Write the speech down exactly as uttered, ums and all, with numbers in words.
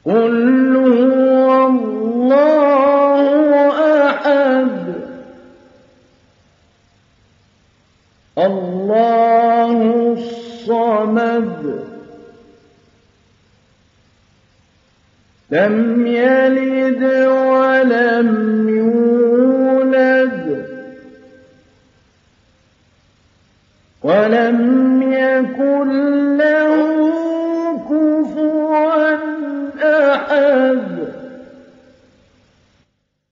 قُلْ هُوَ اللَّهُ أَحَدٌ اللَّهُ الصَّمَدُ لَمْ يَلِدْ وَلَمْ يُولَدْ وَلَمْ يَكُن لَّهُ كُفُوًا أَحَدٌ